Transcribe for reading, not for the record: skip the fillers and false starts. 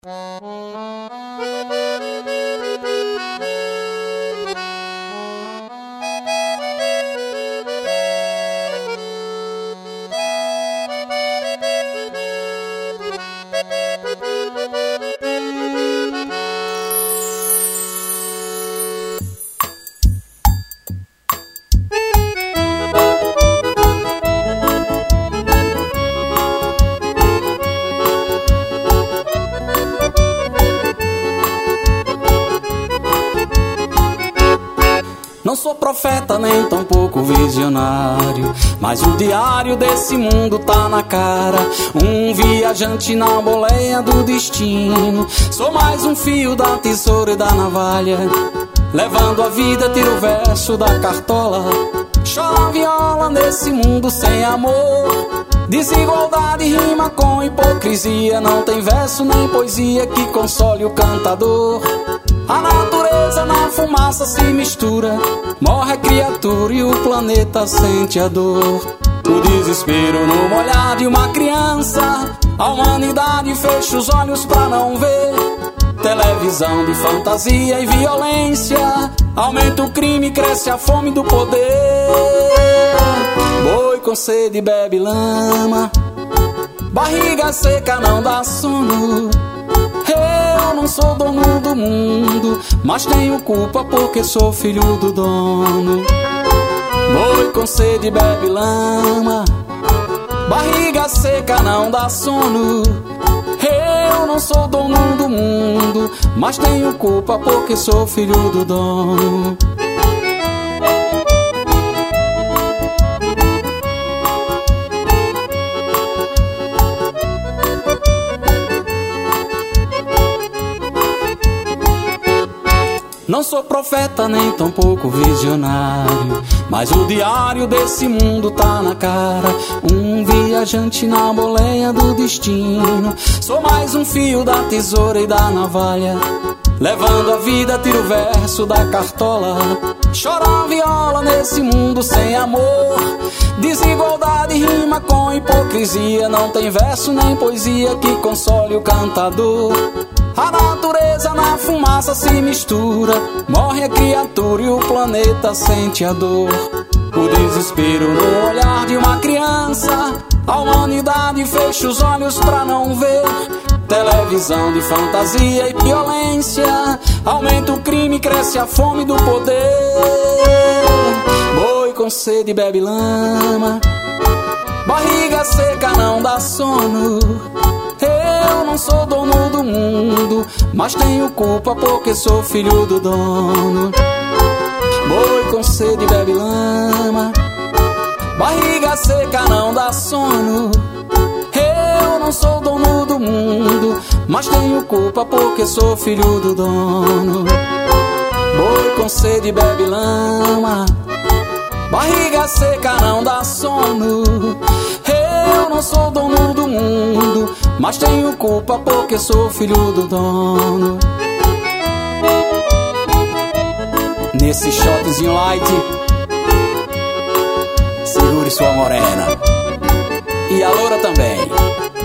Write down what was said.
Não sou profeta nem tampouco visionário, mas o diário desse mundo tá na cara. Um viajante na boleia do destino. Sou mais um fio da tesoura e da navalha. Levando a vida, tiro o verso da cartola. Chora a viola nesse mundo sem amor. Desigualdade rima com hipocrisia. Não tem verso nem poesia que console o cantador. A natureza na fumaça se mistura. Morre a criatura e o planeta sente a dor. O desespero no olhar de uma criança. A humanidade fecha os olhos pra não ver. Televisão de fantasia e violência. Aumenta o crime, cresce a fome do poder. Boi com sede bebe lama. Barriga seca não dá sono. Eu não sou dono do mundo, mas tenho culpa porque sou filho do dono. Boi com sede bebe lama. Barriga seca não dá sono. Eu não sou dono do mundo, mas tenho culpa porque sou filho do dono. Não sou profeta nem tampouco visionário, mas o diário desse mundo tá na cara. Um viajante na boleia do destino. Sou mais um fio da tesoura e da navalha. Levando a vida, tiro o verso da cartola. Chora a viola nesse mundo sem amor. Desigualdade rima com hipocrisia. Não tem verso nem poesia que console o cantador. A natureza na fumaça se mistura. Morre a criatura e o planeta sente a dor. O desespero no olhar de uma criança. A humanidade fecha os olhos pra não ver. Televisão de fantasia e violência. Aumenta o crime, cresce a fome do poder. Boi com sede bebe lama. Barriga seca não dá sono. Eu não sou dono do mundo, mas tenho culpa porque sou filho do dono. Boi com sede bebe lama. Barriga seca não dá sono. Eu não sou dono do mundo, mas tenho culpa porque sou filho do dono. Boi com sede bebe lama. Barriga seca não dá sono. Eu não sou dono do mundo, mas tenho culpa porque sou filho do dono. Nesse shotzinho light, segure sua morena. E a loura também.